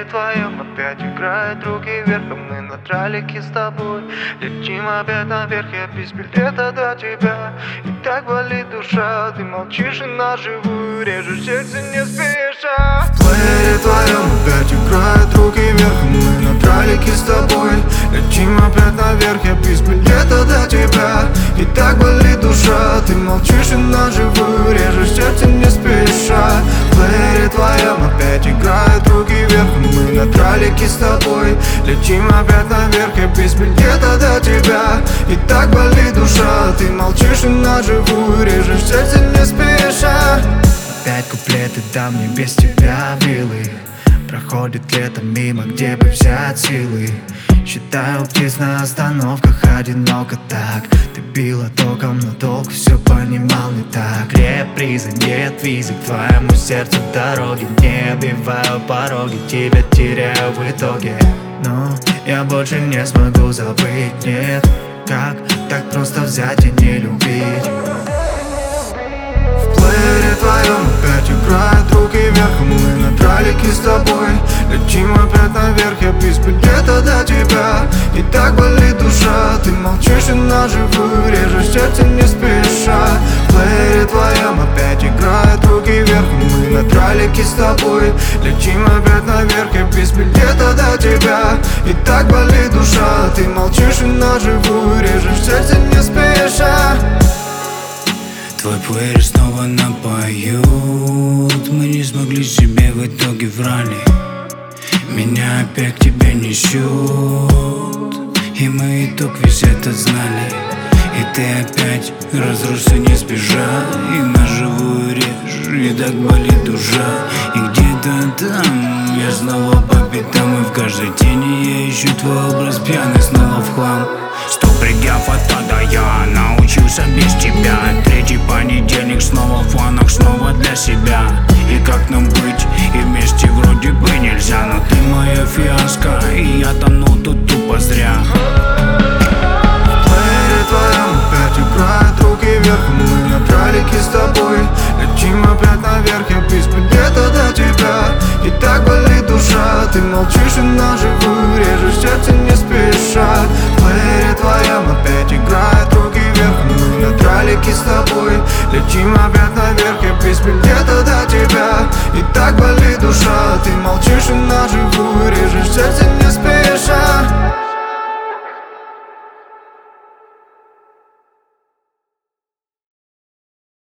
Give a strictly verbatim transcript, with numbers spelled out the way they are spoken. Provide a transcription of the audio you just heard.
твоем опять играют руки вверх, а мы на тралике с тобой летим опять наверх. Я без билета до тебя, и так болит душа. Ты молчишь и на живую режешь сердце не спеша. В плеере твоем опять играют руки вверх, а мы на тралике с тобой летим опять наверх. Я без билета до тебя, и так болит душа. Ты молчишь и на живую режешь сердце не спеша. В плеере твоем опять играют руки вверх, а мы на тралике с тобой летим опять наверх. Я без билета до тебя, и так болит душа. Ты молчишь и на живую режешь сердце не спеша. Опять куплеты дам мне без тебя вилы. Проходит лето мимо, где бы взять силы. Считаю птиц на остановках, одиноко так. Ты била током, но толк все понимал не так. Реприза, нет визы к твоему сердцу дороги. Не обиваю пороги, тебя теряю в итоге. Но я больше не смогу забыть, нет. Как так просто взять и не любить? В плеере твоем опять играют руки вверх, а мы на тралике с тобой летим опять наверх. Я без билета до тебя, и так болит душа. Ты молчишь и на живую режешь сердце не спеша. В плеере твоем опять играют руки вверх, а мы на тралике с тобой летим опять наверх. Я без билета до тебя, и так болит душа. Ты молчишь и на живую режешь сердце не спеша. Твой плеер снова напоют. Мы не смогли себе в итоге врали. Меня опять к тебе несет, и мы итог весь этот знали. И ты опять разросся не спеша, и на живую режь, и так болит душа. И где-то там я снова по пятам, и в каждой тени я ищу твой образ пьяный снова в хлам. Сто предел фото, да я научился без тебя. Третий понедельник, снова в планах, снова для себя. И как нам быть, и вместе вроде бы нельзя. Но ты моя фиаско, и я тону тут тупо зря. В плеере твоем опять играют руки вверх, а мы на тралике с тобой летим опять наверх. Я без билета до тебя, и так болит душа. Ты молчишь и на живую режешь сердце не спеша. В плеере твоем опять играют руки вверх, а мы на тралике с тобой летим опять наверх. Я без билета до тебя, и так болит душа. Ты молчишь и на живую режешь сердце не спеша.